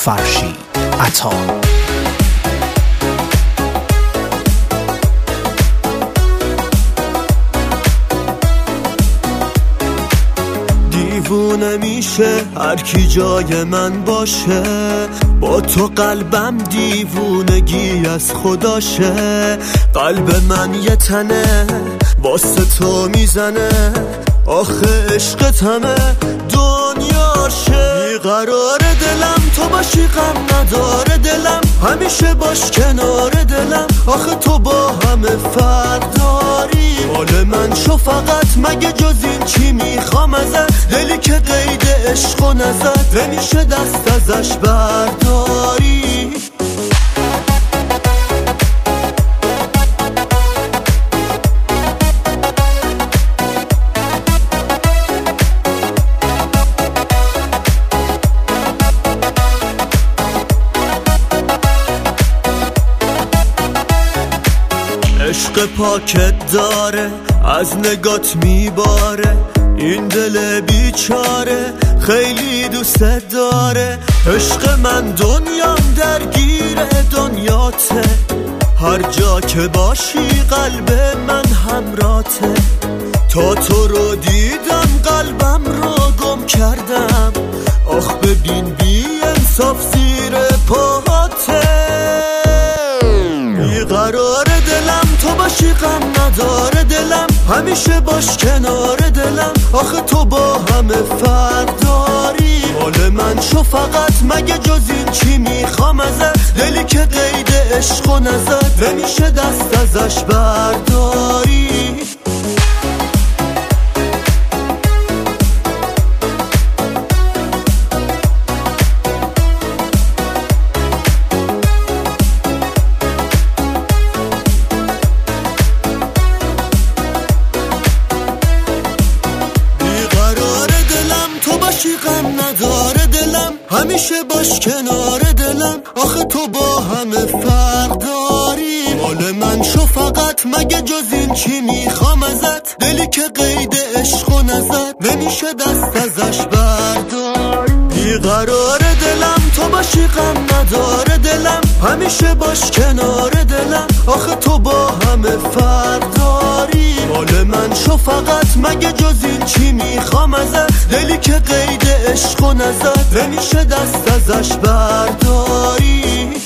فرشید عطا. دیوونه میشه هر کی جای من باشه، با تو قلبم دیوونگی از خداشه. قلب من یه تنه واسه تو میزنه، آخه عشقت همه دنیاشه. بیقرار دلم تو باشی غم نداره دلم، همیشه باش کنار دلم، آخه تو با همه فرق داری. مال من شو فقط، مگه جز این چی میخوام ازت؟ دلی که قید عشق و نزد نمیشه دست ازش برداری. عشق پاکت داره از نگات میباره، این دل بیچاره خیلی دوست داره. عشق من دنیام درگیر دنیاته، هر جا که باشی قلب من همراته. تا تو رو دیدم قلبم رو گم کردم، آخ ببین بی انصاف زیر پاهاته. بیقرار دلم تو باشی غم نداره دلم، همیشه باش کنار دلم، آخه تو با همه فرق داری. مال من شو فقط، مگه جز این چی میخوام ازت؟ دلی که قید عشق و نزد نمیشه دست ازش برداری. غم نداره دلم، همیشه باش کنار دلم، آخه تو با همه فرق داری. مال من شو فقط، مگه جز این چی میخوام ازت؟ دلی که قید عشق و نزد نمیشه دست ازش برداری. بیقرار دلم تو باشی غم نداره دلم، همیشه باش کنار دلم، آخه تو با همه فرق داری. مال من شو فقط، مگه جز این چی میخوام ازت؟ دلی که قید عشق و نزد نمیشه دست ازش برداری.